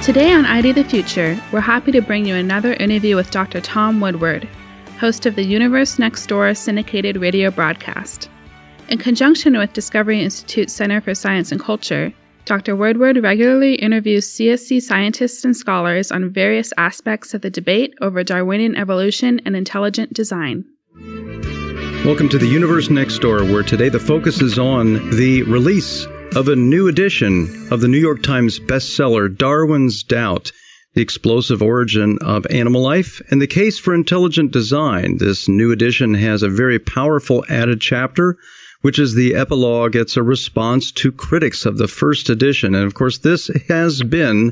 Today on ID the Future, we're happy to bring you another interview with Dr. Tom Woodward, host of the Universe Next Door syndicated radio broadcast. In conjunction with Discovery Institute Center for Science and Culture, Dr. Woodward regularly interviews CSC scientists and scholars on various aspects of the debate over Darwinian evolution and intelligent design. Welcome to the Universe Next Door, where today the focus is on the release of a new edition of the New York Times bestseller, Darwin's Doubt, The Explosive Origin of Animal Life and the Case for Intelligent Design. This new edition has a very powerful added chapter, which is the epilogue. It's a response to critics of the first edition. And of course, this has been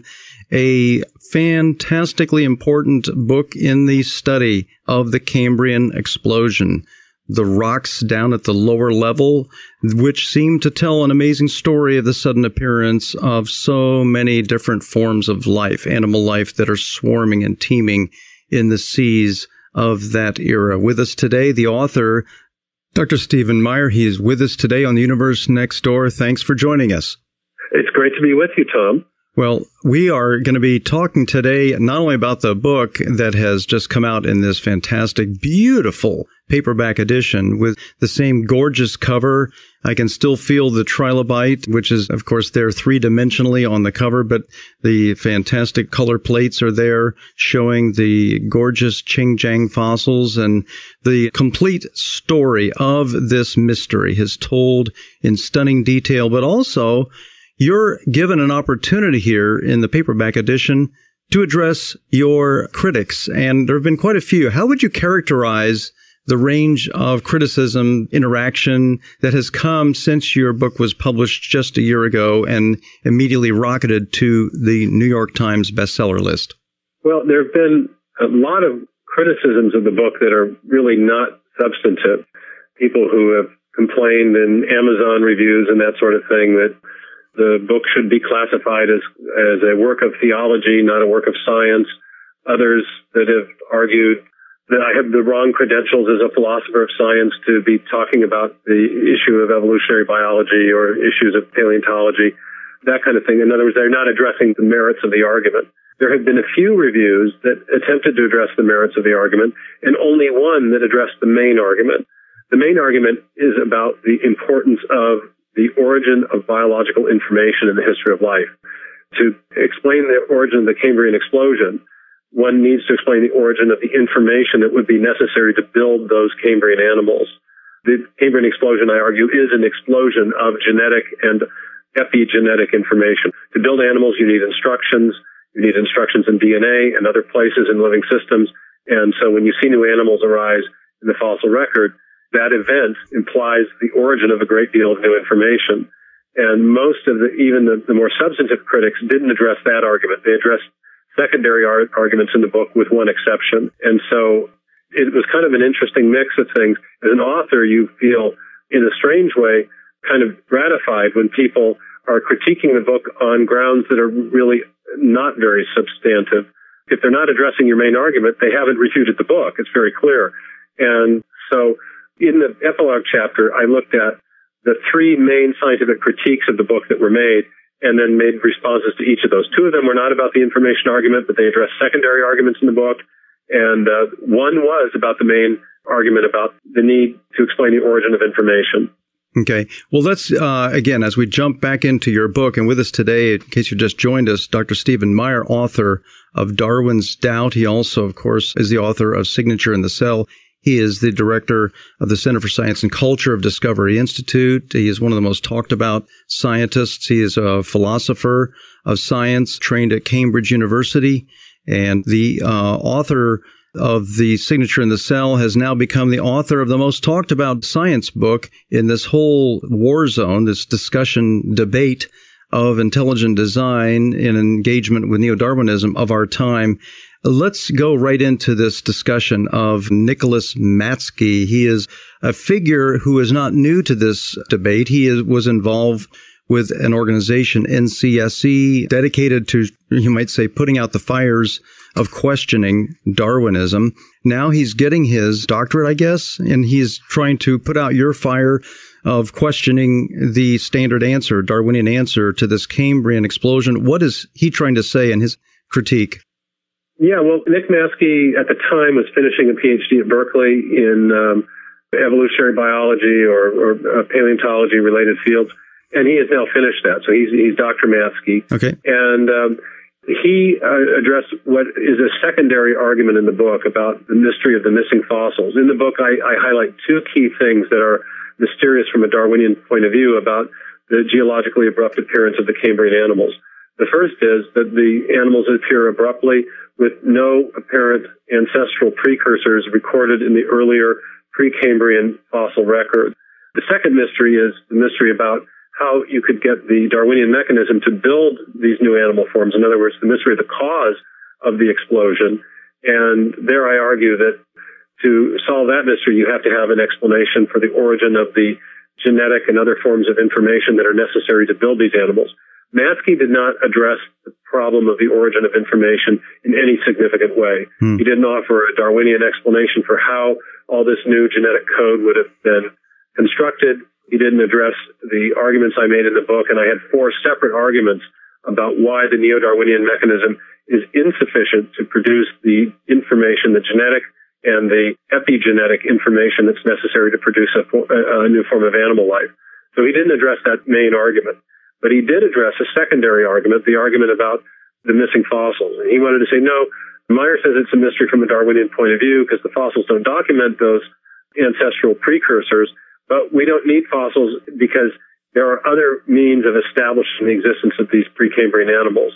a fantastically important book in the study of the Cambrian explosion. The rocks down at the lower level, which seem to tell an amazing story of the sudden appearance of so many different forms of life, animal life that are swarming and teeming in the seas of that era. With us today, the author, Dr. Stephen Meyer. He is with us today on the Universe Next Door. Thanks for joining us. It's great to be with you, Tom. Well, we are going to be talking today not only about the book that has just come out in this fantastic, beautiful paperback edition with the same gorgeous cover. I can still feel the trilobite, which is, of course, there three-dimensionally on the cover, but the fantastic color plates are there showing the gorgeous Qinjiang fossils, and the complete story of this mystery is told in stunning detail, but also you're given an opportunity here in the paperback edition to address your critics, and there have been quite a few. How would you characterize the range of criticism, interaction that has come since your book was published just a year ago and immediately rocketed to the New York Times bestseller list? Well, there have been a lot of criticisms of the book that are really not substantive. People who have complained in Amazon reviews and that sort of thing that the book should be classified as a work of theology, not a work of science. Others that have argued that I have the wrong credentials as a philosopher of science to be talking about the issue of evolutionary biology or issues of paleontology, that kind of thing. In other words, they're not addressing the merits of the argument. There have been a few reviews that attempted to address the merits of the argument, and only one that addressed the main argument. The main argument is about the importance of the origin of biological information in the history of life. To explain the origin of the Cambrian explosion, one needs to explain the origin of the information that would be necessary to build those Cambrian animals. The Cambrian explosion, I argue, is an explosion of genetic and epigenetic information. To build animals, you need instructions. You need instructions in DNA and other places in living systems. And so when you see new animals arise in the fossil record, that event implies the origin of a great deal of new information. And most of even the more substantive critics didn't address that argument. They addressed secondary arguments in the book with one exception. And so it was kind of an interesting mix of things. As an author, you feel, in a strange way, kind of gratified when people are critiquing the book on grounds that are really not very substantive. If they're not addressing your main argument, they haven't refuted the book. It's very clear. And so in the epilogue chapter, I looked at the three main scientific critiques of the book that were made and then made responses to each of those. Two of them were not about the information argument, but they addressed secondary arguments in the book. And one was about the main argument about the need to explain the origin of information. Okay. Well, let's, again, as we jump back into your book, and with us today, in case you just joined us, Dr. Stephen Meyer, author of Darwin's Doubt. He also, of course, is the author of Signature in the Cell. He is the director of the Center for Science and Culture of Discovery Institute. He is one of the most talked about scientists. He is a philosopher of science trained at Cambridge University. And the author of the Signature in the Cell has now become the author of the most talked about science book in this whole war zone, this discussion, debate of intelligent design in engagement with neo-Darwinism of our time. Let's go right into this discussion of Nicholas Matsky. He is a figure who is not new to this debate. He was involved with an organization, NCSE, dedicated to, you might say, putting out the fires of questioning Darwinism. Now he's getting his doctorate, I guess, and he's trying to put out your fire of questioning the standard answer, Darwinian answer to this Cambrian explosion. What is he trying to say in his critique? Yeah, well, Nick Maskey at the time was finishing a PhD at Berkeley in evolutionary biology or paleontology-related fields, and he has now finished that. So he's Dr. Maskey. Okay. And he addressed what is a secondary argument in the book about the mystery of the missing fossils. In the book, I highlight two key things that are mysterious from a Darwinian point of view about the geologically abrupt appearance of the Cambrian animals. The first is that the animals appear abruptly with no apparent ancestral precursors recorded in the earlier Precambrian fossil record. The second mystery is the mystery about how you could get the Darwinian mechanism to build these new animal forms. In other words, the mystery of the cause of the explosion. And there I argue that to solve that mystery, you have to have an explanation for the origin of the genetic and other forms of information that are necessary to build these animals. Maskey did not address the problem of the origin of information in any significant way. He didn't offer a Darwinian explanation for how all this new genetic code would have been constructed. He didn't address the arguments I made in the book, and I had 4 separate arguments about why the neo-Darwinian mechanism is insufficient to produce the information, the genetic and the epigenetic information that's necessary to produce a new form of animal life. So he didn't address that main argument. But he did address a secondary argument, the argument about the missing fossils. And he wanted to say, no, Meyer says it's a mystery from a Darwinian point of view because the fossils don't document those ancestral precursors, but we don't need fossils because there are other means of establishing the existence of these Precambrian animals.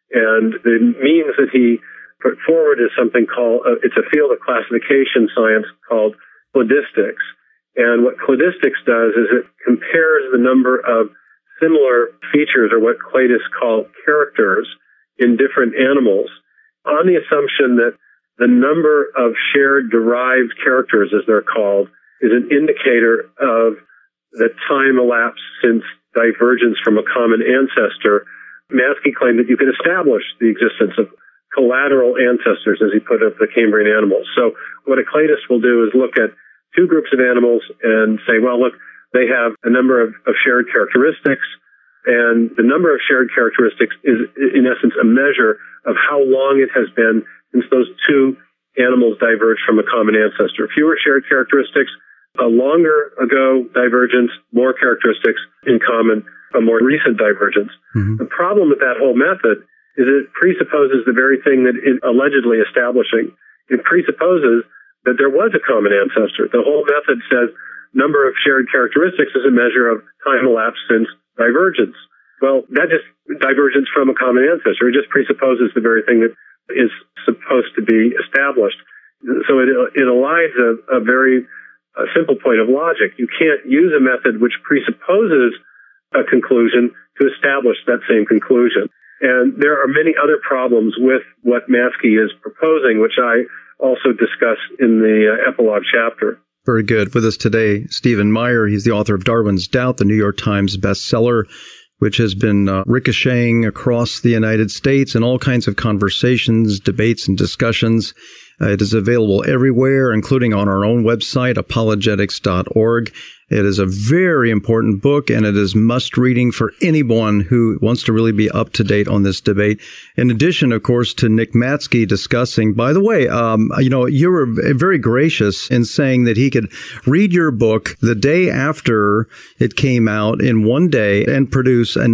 And the means that he put forward is something called, it's a field of classification science called cladistics. And what cladistics does is it compares the number of similar features, or what cladists call characters, in different animals, on the assumption that the number of shared derived characters, as they're called, is an indicator of the time elapsed since divergence from a common ancestor. Maskey claimed that you could establish the existence of collateral ancestors, as he put it, of the Cambrian animals. So what a cladist will do is look at 2 groups of animals and say, well, look, they have a number of shared characteristics, and the number of shared characteristics is, in essence, a measure of how long it has been since those 2 animals diverged from a common ancestor. Fewer shared characteristics, a longer ago divergence, more characteristics in common, a more recent divergence. The problem with that whole method is it presupposes the very thing that it's allegedly establishing. It presupposes that there was a common ancestor. The whole method says number of shared characteristics is a measure of time elapsed since divergence. Well, that just divergence from a common ancestor. It just presupposes the very thing that is supposed to be established. So it elides a very simple point of logic. You can't use a method which presupposes a conclusion to establish that same conclusion. And there are many other problems with what Maskey is proposing, which I also discuss in the epilogue chapter. Very good. With us today, Stephen Meyer. He's the author of Darwin's Doubt, the New York Times bestseller, which has been ricocheting across the United States in all kinds of conversations, debates, and discussions. It is available everywhere, including on our own website, apologetics.org. It is a very important book, and it is must-reading for anyone who wants to really be up to date on this debate. In addition, of course, to Nick Maskey discussing, by the way, you were very gracious in saying that he could read your book the day after it came out in one day and produce a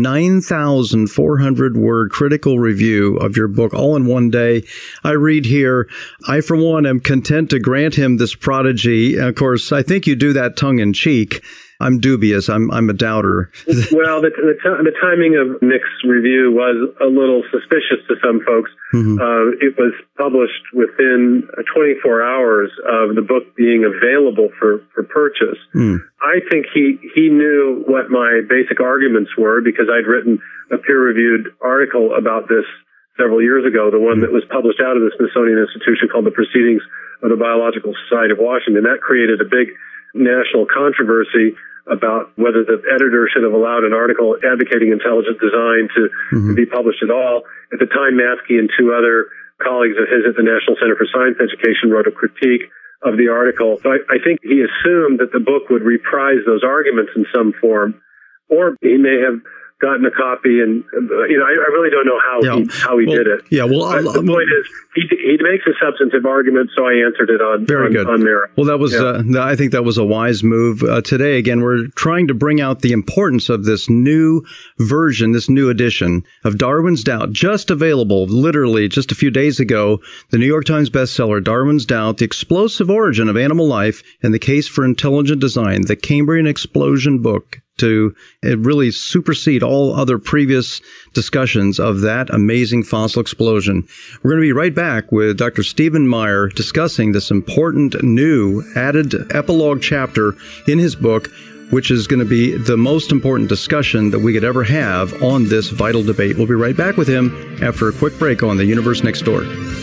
9,400-word critical review of your book all in one day. I read here, I, for one, am content to grant him this prodigy. And of course, I think you do that tongue-in-cheek. I'm dubious. I'm a doubter. Well, the timing of Nick's review was a little suspicious to some folks. It was published within 24 hours of the book being available for purchase. I think he knew what my basic arguments were because I'd written a peer-reviewed article about this several years ago, the one that was published out of the Smithsonian Institution called The Proceedings of the Biological Society of Washington. That created a big national controversy about whether the editor should have allowed an article advocating intelligent design to be published at all. At the time, Maskey and two other colleagues of his at the National Center for Science Education wrote a critique of the article. So I think he assumed that the book would reprise those arguments in some form, or he may have gotten a copy, and I really don't know how he did it. Yeah, well, the point is, he makes a substantive argument, so I answered it on merit. Well, that was I think that was a wise move. Today, again, we're trying to bring out the importance of this new version, this new edition of Darwin's Doubt, just available literally just a few days ago. The New York Times bestseller, Darwin's Doubt: The Explosive Origin of Animal Life and the Case for Intelligent Design, the Cambrian Explosion book, to really supersede all other previous discussions of that amazing fossil explosion. We're going to be right back with Dr. Stephen Meyer discussing this important new added epilogue chapter in his book, which is going to be the most important discussion that we could ever have on this vital debate. We'll be right back with him after a quick break on The Universe Next Door.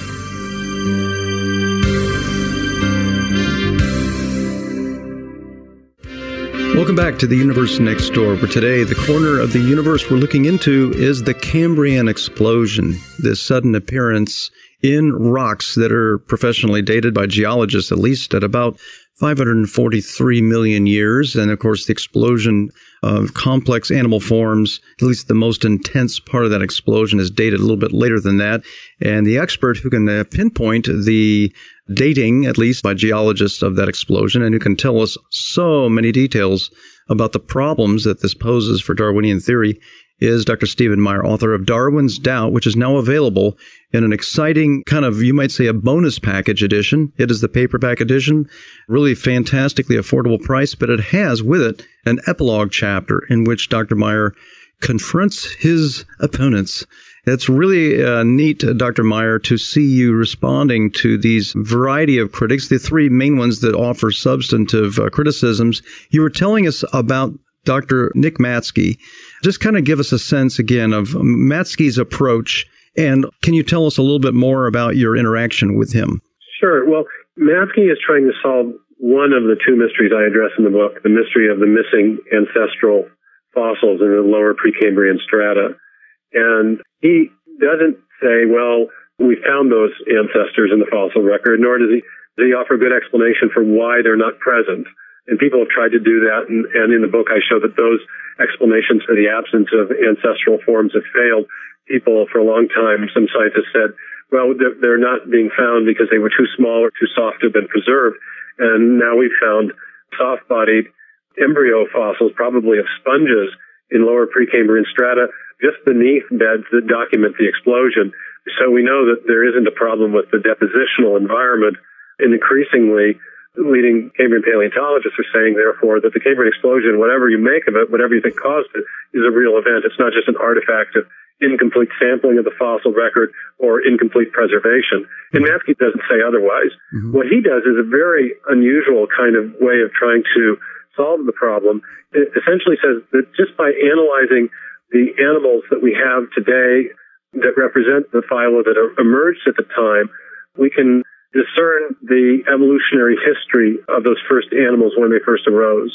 Welcome back to The Universe Next Door, where today the corner of the universe we're looking into is the Cambrian explosion, this sudden appearance in rocks that are professionally dated by geologists, at least at about 543 million years. And of course, the explosion of complex animal forms, at least the most intense part of that explosion, is dated a little bit later than that. And the expert who can pinpoint the dating, at least by geologists, of that explosion, and who can tell us so many details about the problems that this poses for Darwinian theory, is Dr. Stephen Meyer, author of Darwin's Doubt, which is now available in an exciting kind of, you might say, a bonus package edition. It is the paperback edition, really fantastically affordable price, but it has with it an epilogue chapter in which Dr. Meyer confronts his opponents. It's really neat, Dr. Meyer, to see you responding to these variety of critics, the three main ones that offer substantive criticisms. You were telling us about Dr. Nick Maskey. Just kind of give us a sense again of Maskey's approach, and can you tell us a little bit more about your interaction with him? Sure. Well, Maskey is trying to solve one of the two mysteries I address in the book, the mystery of the missing ancestral fossils in the lower Precambrian strata. And he doesn't say, well, we found those ancestors in the fossil record, nor does he offer a good explanation for why they're not present. And people have tried to do that, and in the book I show that those explanations for the absence of ancestral forms have failed. People for a long time, some scientists said, well, they're not being found because they were too small or too soft to have been preserved. And now we've found soft-bodied embryo fossils, probably of sponges, in lower Precambrian strata, just beneath beds that document the explosion. So we know that there isn't a problem with the depositional environment, and increasingly leading Cambrian paleontologists are saying, therefore, that the Cambrian explosion, whatever you make of it, whatever you think caused it, is a real event. It's not just an artifact of incomplete sampling of the fossil record or incomplete preservation. And Maskey doesn't say otherwise. Mm-hmm. What he does is a very unusual kind of way of trying to solve the problem. It essentially says that just by analyzing the animals that we have today that represent the phyla that emerged at the time, we can discern the evolutionary history of those first animals when they first arose.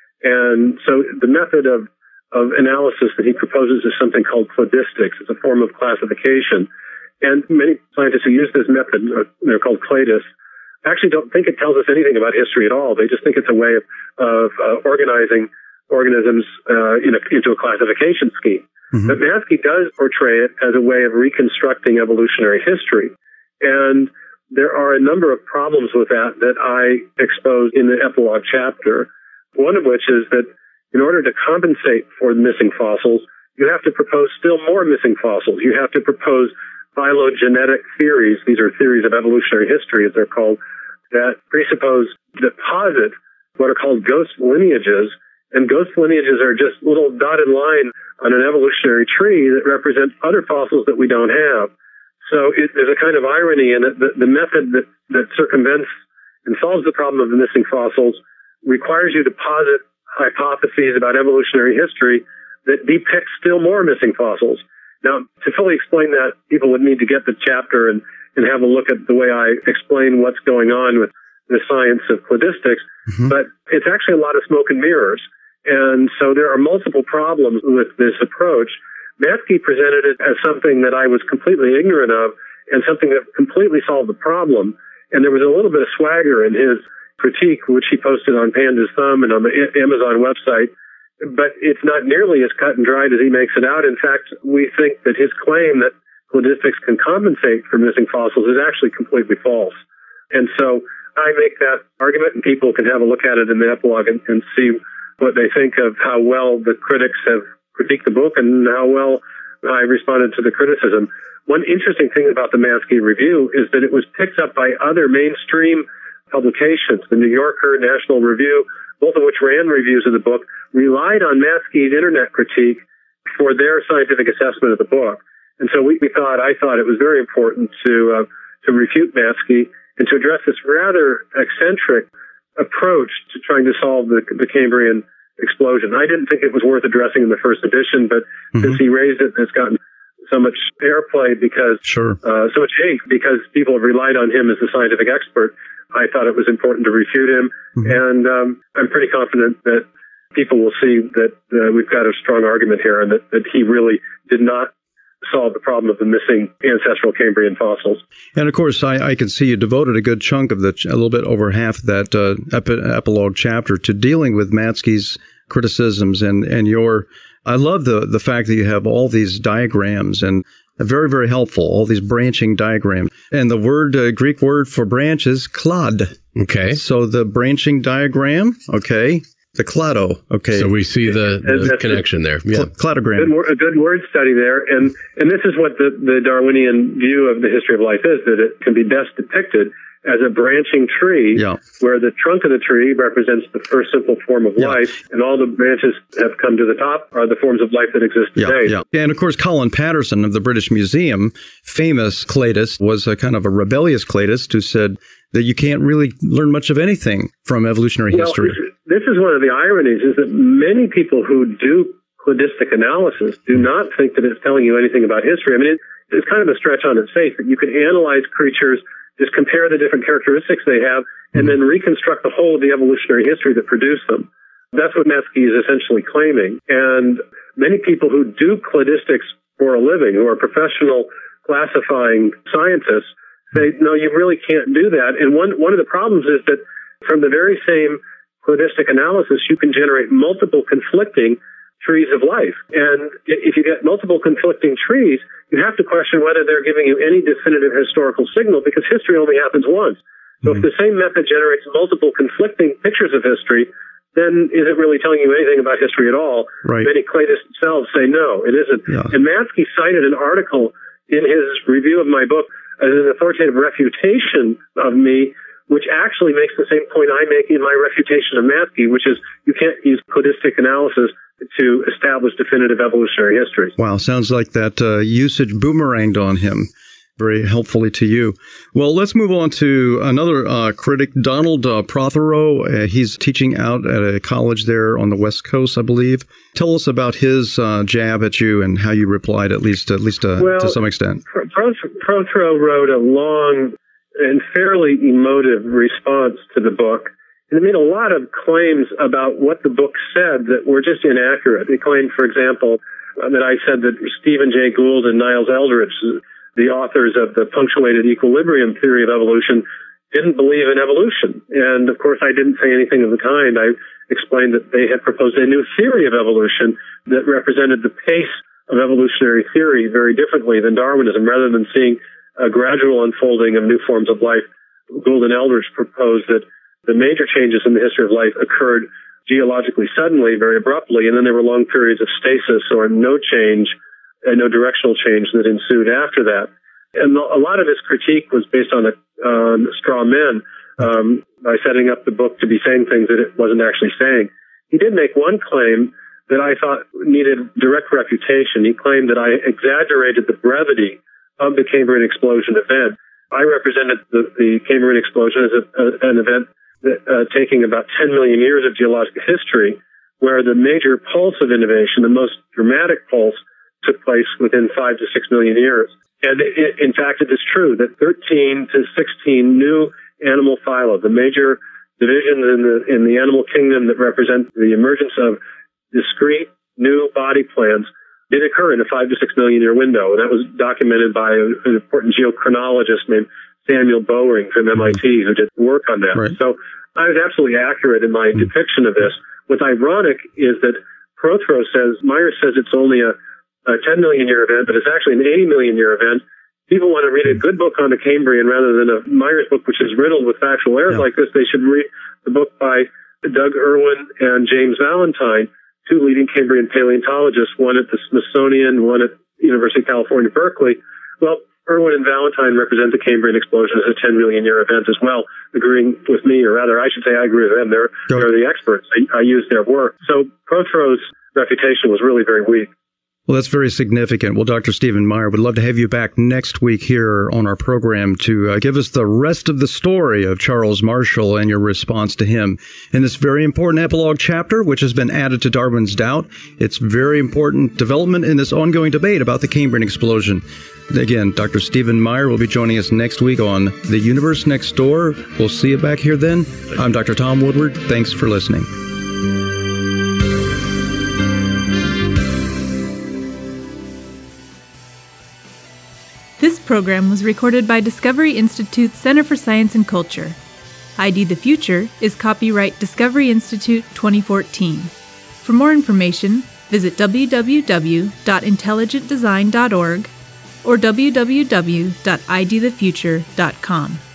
And so the method of analysis that he proposes is something called cladistics. It's a form of classification. And many scientists who use this method, they're called cladists, actually don't think it tells us anything about history at all. They just think it's a way of organizing organisms into a classification scheme. Mm-hmm. But Maskey does portray it as a way of reconstructing evolutionary history. And there are a number of problems with that I expose in the epilogue chapter, one of which is that in order to compensate for the missing fossils, you have to propose still more missing fossils. You have to propose phylogenetic theories. These are theories of evolutionary history, as they're called, that presuppose, deposit what are called ghost lineages. And ghost lineages are just little dotted lines on an evolutionary tree that represent other fossils that we don't have. So there's a kind of irony in it. The method that circumvents and solves the problem of the missing fossils requires you to posit hypotheses about evolutionary history that depict still more missing fossils. Now, to fully explain that, people would need to get the chapter and have a look at the way I explain what's going on with the science of cladistics. Mm-hmm. But it's actually a lot of smoke and mirrors. And so there are multiple problems with this approach. Matzke presented it as something that I was completely ignorant of and something that completely solved the problem. And there was a little bit of swagger in his critique, which he posted on Panda's Thumb and on the Amazon website. But it's not nearly as cut and dried as he makes it out. In fact, we think that his claim that cladistics can compensate for missing fossils is actually completely false. And so I make that argument, and people can have a look at it in the epilogue and see what they think of how well the critics have critiqued the book and how well I responded to the criticism. One interesting thing about the Matzke review is that it was picked up by other mainstream publications. The New Yorker, National Review, both of which ran reviews of the book, relied on Matzke's internet critique for their scientific assessment of the book. And so I thought it was very important to refute Matzke and to address this rather eccentric approach to trying to solve the Cambrian explosion. I didn't think it was worth addressing in the first edition, but since he raised it, it's gotten so much airplay because so much ink because people have relied on him as the scientific expert. I thought it was important to refute him, and I'm pretty confident that people will see that we've got a strong argument here, and that he really did not solve the problem of the missing ancestral Cambrian fossils. And of course, I can see you devoted a good chunk of a little bit over half of that epilogue chapter to dealing with Matzke's criticisms and your. I love the fact that you have all these diagrams and very, very helpful, all these branching diagrams. And the word, Greek word for branch is klad. Okay. So the branching diagram, okay. The clado, okay. So we see the connection there. Yeah. Cladogram. A good word study there. And this is what the Darwinian view of the history of life is, that it can be best depicted as a branching tree where the trunk of the tree represents the first simple form of life, and all the branches have come to the top are the forms of life that exist today. And of course, Colin Patterson of the British Museum, famous cladist, was a kind of a rebellious cladist who said that you can't really learn much of anything from evolutionary history. This is one of the ironies, is that many people who do cladistic analysis do not think that it's telling you anything about history. I mean, it's kind of a stretch on its face that you can analyze creatures, just compare the different characteristics they have, and then reconstruct the whole of the evolutionary history that produced them. That's what Matzke is essentially claiming. And many people who do cladistics for a living, who are professional classifying scientists, say, no, you really can't do that. And one of the problems is that from the very same cladistic analysis, you can generate multiple conflicting trees of life. And if you get multiple conflicting trees, you have to question whether they're giving you any definitive historical signal, because history only happens once. So if the same method generates multiple conflicting pictures of history, then is it really telling you anything about history at all? Right. Many cladists themselves say no, it isn't. Yeah. And Matzke cited an article in his review of my book as an authoritative refutation of me, which actually makes the same point I make in my refutation of Matzke, which is you can't use cladistic analysis to establish definitive evolutionary history. Wow, sounds like that usage boomeranged on him very helpfully to you. Well, let's move on to another critic, Donald Prothero. He's teaching out at a college there on the West Coast, I believe. Tell us about his jab at you and how you replied, at least to some extent. Prothero wrote a long and fairly emotive response to the book. And it made a lot of claims about what the book said that were just inaccurate. He claimed, for example, that I said that Stephen Jay Gould and Niles Eldredge, the authors of the punctuated equilibrium theory of evolution, didn't believe in evolution. And of course, I didn't say anything of the kind. I explained that they had proposed a new theory of evolution that represented the pace of evolutionary theory very differently than Darwinism. Rather than seeing a gradual unfolding of new forms of life, Gould and Eldredge proposed that the major changes in the history of life occurred geologically suddenly, very abruptly, and then there were long periods of stasis or no change, and no directional change that ensued after that. And a lot of his critique was based on straw men, by setting up the book to be saying things that it wasn't actually saying. He did make one claim that I thought needed direct refutation. He claimed that I exaggerated the brevity of the Cambrian explosion event. I represented the Cambrian explosion as an event taking about 10 million years of geologic history, where the major pulse of innovation, the most dramatic pulse, took place within 5 to 6 million years. And in fact, it is true that 13 to 16 new animal phyla, the major divisions in the animal kingdom that represent the emergence of discrete new body plans did occur in a 5 to 6 million year window. And that was documented by an important geochronologist named Samuel Bowring from MIT who did work on that. Right. So I was absolutely accurate in my depiction of this. What's ironic is that Myers says it's only a 10 million year event, but it's actually an 80 million year event. People want to read a good book on the Cambrian rather than a Myers book, which is riddled with factual errors like this. They should read the book by Doug Irwin and James Valentine, two leading Cambrian paleontologists, one at the Smithsonian, one at the University of California, Berkeley. Well, Irwin and Valentine represent the Cambrian explosion as a 10 million year event as well, agreeing with me, or rather, I should say I agree with them. They're the experts. I use their work. So Prothro's reputation was really very weak. Well, that's very significant. Well, Dr. Stephen Meyer, would love to have you back next week here on our program to give us the rest of the story of Charles Marshall and your response to him in this very important epilogue chapter, which has been added to Darwin's Doubt. It's very important development in this ongoing debate about the Cambrian explosion. Again, Dr. Stephen Meyer will be joining us next week on The Universe Next Door. We'll see you back here then. I'm Dr. Tom Woodward. Thanks for listening. This program was recorded by Discovery Institute Center for Science and Culture. ID the Future is copyright Discovery Institute 2014. For more information, visit www.intelligentdesign.org or www.idthefuture.com.